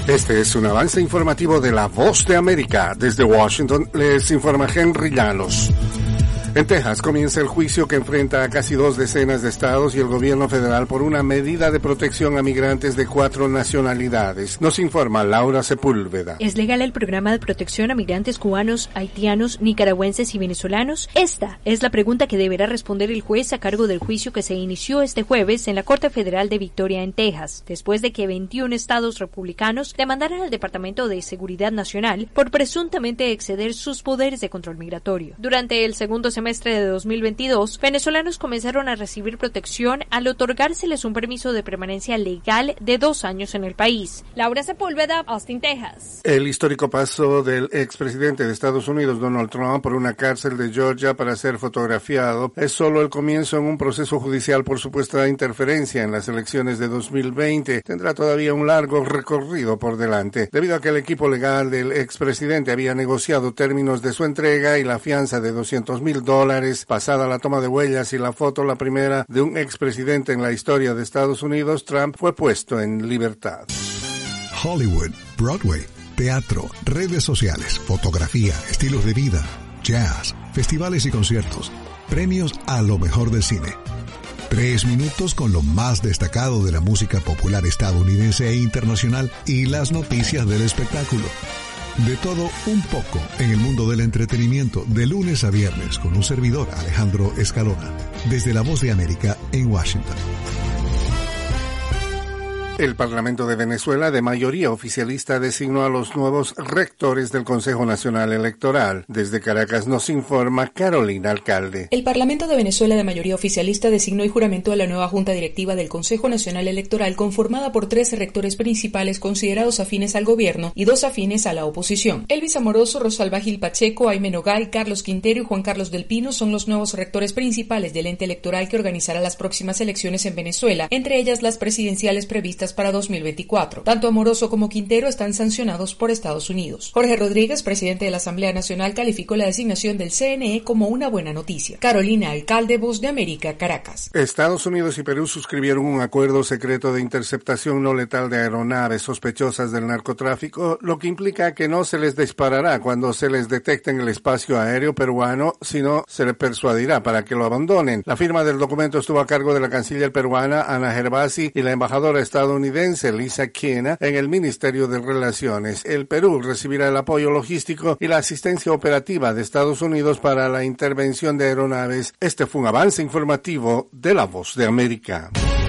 Este es un avance informativo de La Voz de América. Desde Washington les informa Henry Llanos. En Texas comienza el juicio que enfrenta a casi 2 docenas de estados y el gobierno federal por una medida de protección a migrantes de 4 nacionalidades. Nos informa Laura Sepúlveda. ¿Es legal el programa de protección a migrantes cubanos, haitianos, nicaragüenses y venezolanos? Esta es la pregunta que deberá responder el juez a cargo del juicio que se inició este jueves en la Corte Federal de Victoria en Texas, después de que 21 estados republicanos demandaran al Departamento de Seguridad Nacional por presuntamente exceder sus poderes de control migratorio. Durante el segundo semestre de 2022, venezolanos comenzaron a recibir protección al otorgárseles un permiso de permanencia legal de 2 años en el país. Laura Sepúlveda, Austin, Texas. El histórico paso del expresidente de Estados Unidos, Donald Trump, por una cárcel de Georgia para ser fotografiado es solo el comienzo en un proceso judicial por supuesta interferencia en las elecciones de 2020. Tendrá todavía un largo recorrido por delante, debido a que el equipo legal del expresidente había negociado términos de su entrega y la fianza de $200,000 pasada la toma de huellas y la foto, la primera de un expresidente en la historia de Estados Unidos. Trump fue puesto en libertad. Hollywood, Broadway, teatro, redes sociales, fotografía, estilos de vida, jazz, festivales y conciertos, premios a lo mejor del cine. 3 minutos con lo más destacado de la música popular estadounidense e internacional y las noticias del espectáculo. De todo un poco en el mundo del entretenimiento, de lunes a viernes, con un servidor, Alejandro Escalona, desde La Voz de América en Washington. El Parlamento de Venezuela, de mayoría oficialista, designó a los nuevos rectores del Consejo Nacional Electoral. Desde Caracas nos informa Carolina Alcalde. El Parlamento de Venezuela, de mayoría oficialista, designó y juramentó a la nueva Junta Directiva del Consejo Nacional Electoral, conformada por 3 rectores principales considerados afines al gobierno y 2 afines a la oposición. Elvis Amoroso, Rosalba Gil Pacheco, Aime Nogai, Carlos Quintero y Juan Carlos del Pino son los nuevos rectores principales del ente electoral que organizará las próximas elecciones en Venezuela, entre ellas las presidenciales previstas para 2024. Tanto Amoroso como Quintero están sancionados por Estados Unidos. Jorge Rodríguez, presidente de la Asamblea Nacional, calificó la designación del CNE como una buena noticia. Carolina Alcalde, Voz de América, Caracas. Estados Unidos y Perú suscribieron un acuerdo secreto de interceptación no letal de aeronaves sospechosas del narcotráfico, lo que implica que no se les disparará cuando se les detecte en el espacio aéreo peruano, sino se les persuadirá para que lo abandonen. La firma del documento estuvo a cargo de la canciller peruana Ana Gervasi y la embajadora estadounidense Lisa Kiena en el Ministerio de Relaciones. El Perú recibirá el apoyo logístico y la asistencia operativa de Estados Unidos para la intervención de aeronaves. Este fue un avance informativo de La Voz de América.